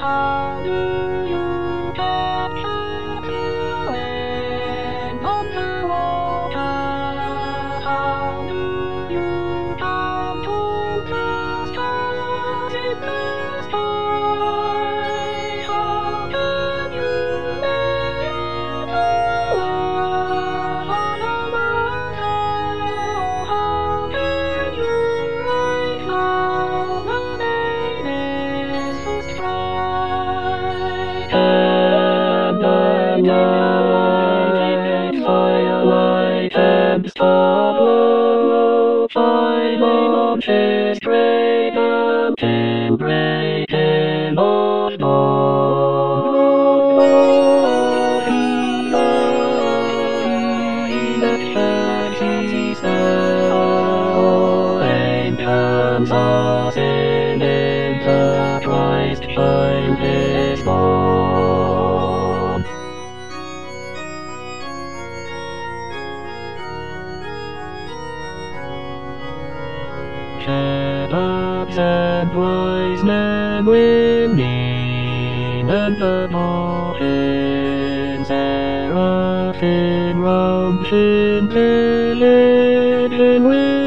How do you capture feeling of the water? How do you come to the stars in the sky? How can you lay out the world on a mountain? How can you write down the names who strike? And the night, firelight and star glow, shining on his great and embracing of dawn. He that shines his hands us in the Christ shine his dawn. Cherubs and wise men winning, and the dolphin, seraphim, round scintillating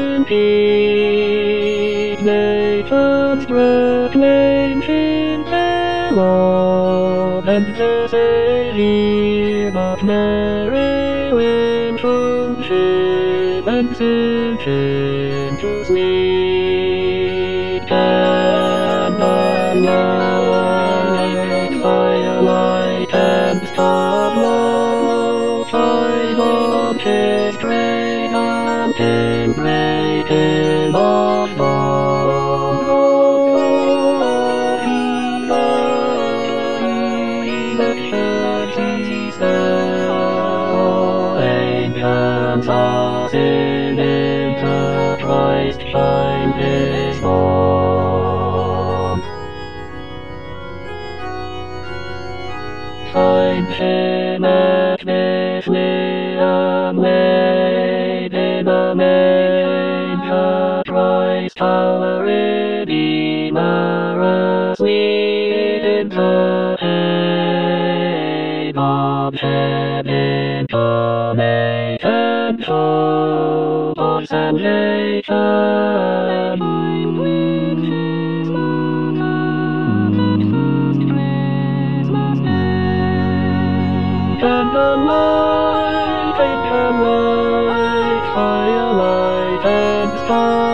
wind-beat, nations proclaim in terror, and the sailing of merry wind from ship and sinking to sweet candlelight, firelight and star glow, shine on his great and embracing of dawn. He that shines his hands us in the Christ shine his dawn. Find him at Bethlehem, laid in a manger, Christ our Redeemer, asleep in the haven of heaven, come and hope of salvation. Candlelight, firelight and star.